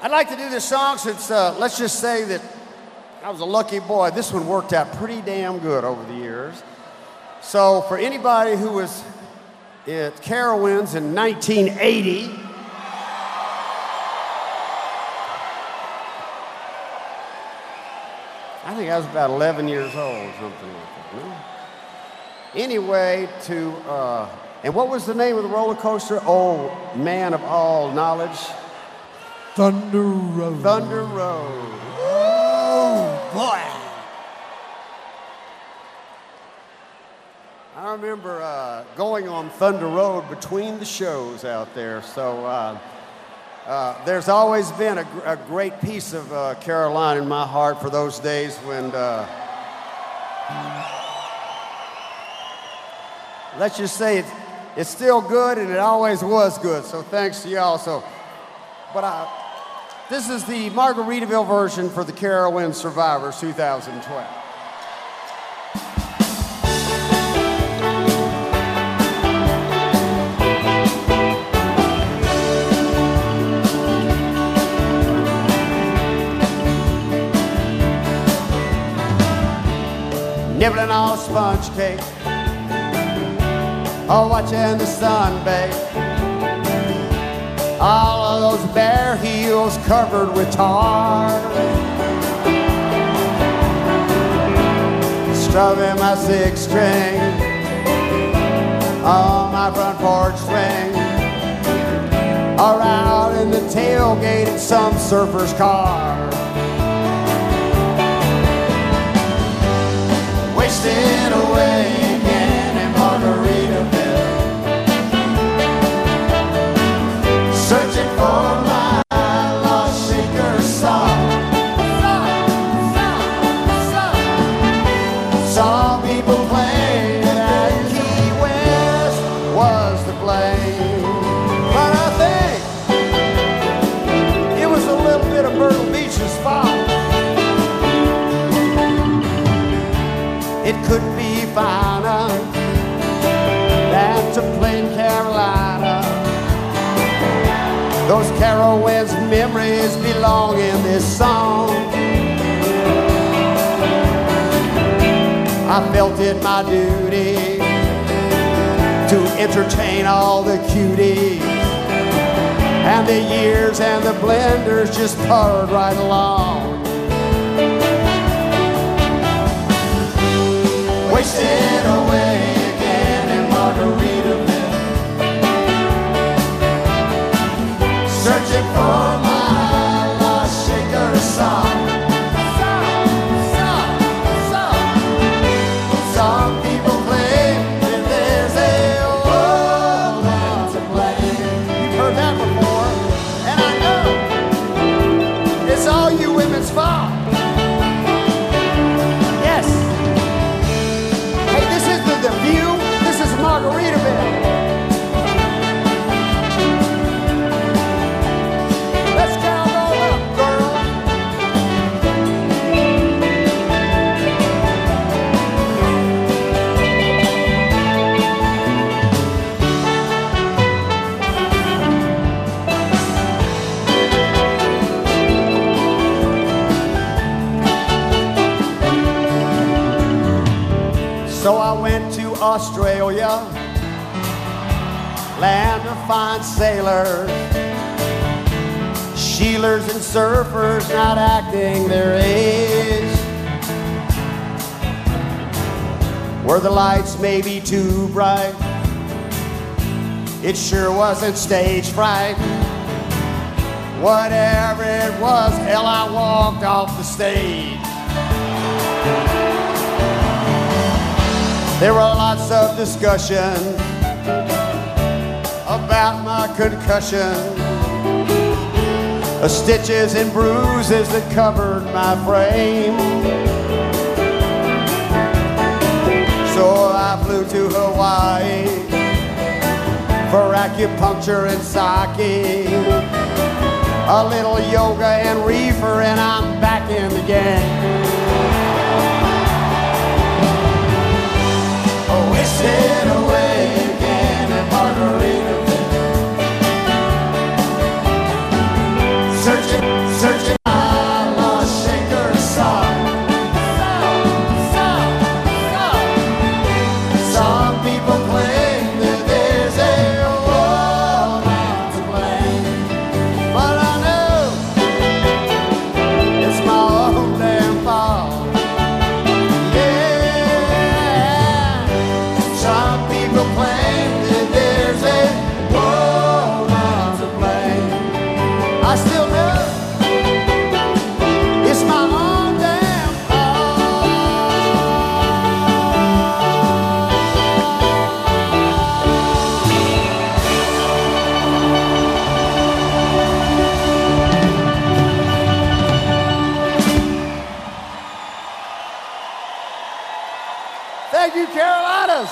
I'd like to do this song since, let's just say that I was a lucky boy. This one worked out pretty damn good over the years. So for anybody who was at Carowinds in 1980, I think I was about 11 years old, something like that. No? Anyway, and what was the name of the roller coaster? Oh, man of all knowledge. Thunder Road. Thunder Road. Oh, boy. I remember going on Thunder Road between the shows out there. So there's always been a great piece of Caroline in my heart for those days when, let's just say it's still good and it always was good. So thanks to y'all. This is the Margaritaville version for the Carowinds Survivors 2012. Nibbling on sponge cake, or watching the sun bake. All of those bare heels covered with tar. Strumming my six string on my front porch swing, or out in the tailgate in some surfer's car. Wasting away again in Margaritaville, searching for my lost shaker song. Some people claim that Key West was to blame, but I think it was a little bit of Myrtle Beach's fault. It could be finer than to Plain Carolina. Those Carowinds memories belong in this song. I felt it my duty to entertain all the cuties, and the years and the blenders just poured right along. Wasting away again in Margaritaville, searching for my lost shaker song. Some people claim that there's a woman to blame. You've heard that before, and I know it's all you women's fault. The View, this is Margaritaville. Let's count all up, girl. So I went to Australia, land of fine sailors, sheelers and surfers not acting their age, where the lights may be too bright, it sure wasn't stage fright. Whatever it was, hell, I walked off the stage. There were lots of discussion about my concussion, stitches and bruises that covered my frame. So I flew to Hawaii for acupuncture and sake, a little yoga and reefer, and I'm back in the game. Wasting away again in Margaritaville, searching Enchiladas.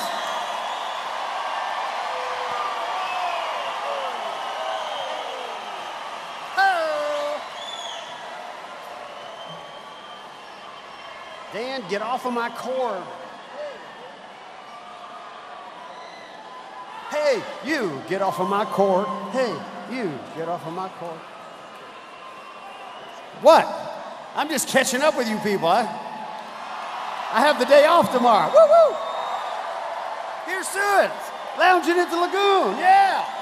Dan, get off of my cord. Hey, you, get off of my cord. Hey, you, get off of my cord. What? I'm just catching up with you people. I have the day off tomorrow. Woo-woo! Here's to it. Lounging at the lagoon, yeah.